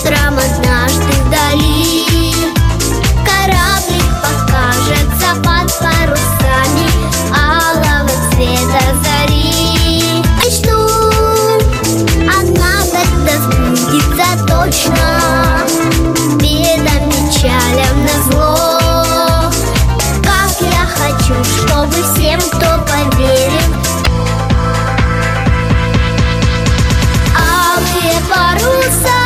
Утром однажды вдали кораблик покажется под парусами алого цвета зари. Мечту однажды сбудется точно, бедам, печалям назло. Как я хочу, чтобы всем, кто поверил, алые паруса